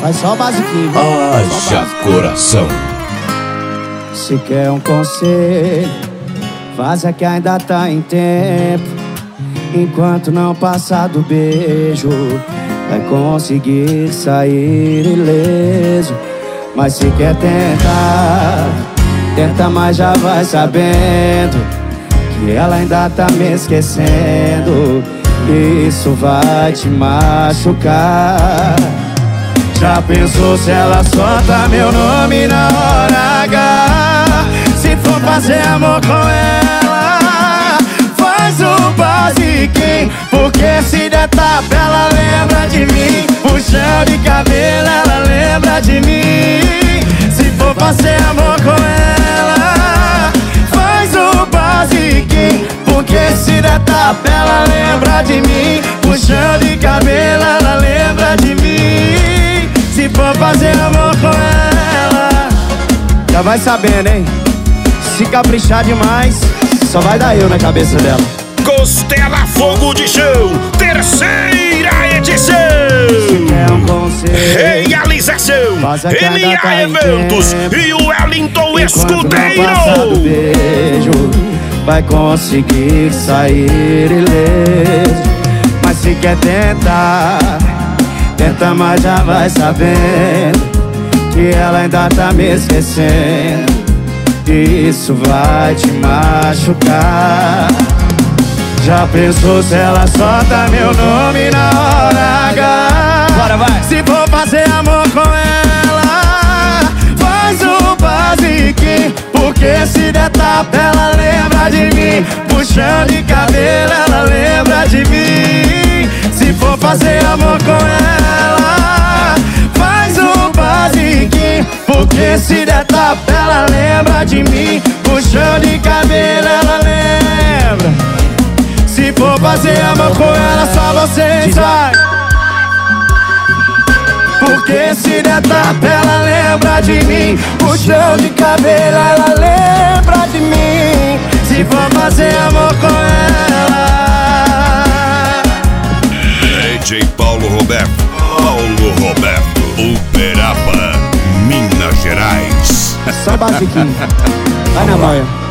Faz só o basiquinho. Haja coração. Se quer um conselho, vaza que ainda tá em tempo. Enquanto não passar do beijo, vai conseguir sair ileso. Mas se quer tentar, tenta, mas já vai sabendo que ela ainda tá me esquecendo. Isso vai te machucar. Já pensou se ela solta meu nome na hora H? Se for fazer amor com ela, faz o basiquinho, porque se der tapa ela lembra de mim. Puxão de cabelo ela lembra de mim. Se for fazer amor com ela, faz o basiquinho, porque se der tapa ela lembra de mim. Puxão de cabelo ela lembra de mim. Se for fazer amor com ela, já vai sabendo, hein? Se caprichar demais, só vai dar eu na cabeça dela. Costela Fogo de Chão, terceira edição. Se quer um conselho, Realização MA Eventos e o Wellington Escudeiro. Beijo, vai conseguir sair ileso. Mas se quer tentar, tenta, mas já vai sabendo que ela ainda tá me esquecendo. Isso vai te machucar. Já pensou se ela solta meu nome na hora H? Bora, vai. Se for fazer amor com ela, faz o basiquinho, porque se der tapa ela lembra de mim. Puxão de cabelo ela lembra de mim. Se for fazer amor com ela, faz o basiquinho, porque se der tapa ela lembra de mim. Puxão de cabelo ela lembra. Se for fazer amor com ela, só você sai. Porque se der tapa ela lembra de mim. Puxão de cabelo ela lembra de mim. Se for fazer amor com ela. DJ Paulo Roberto, Uberaba, Minas Gerais. Só basiquinho. Vai na manhã.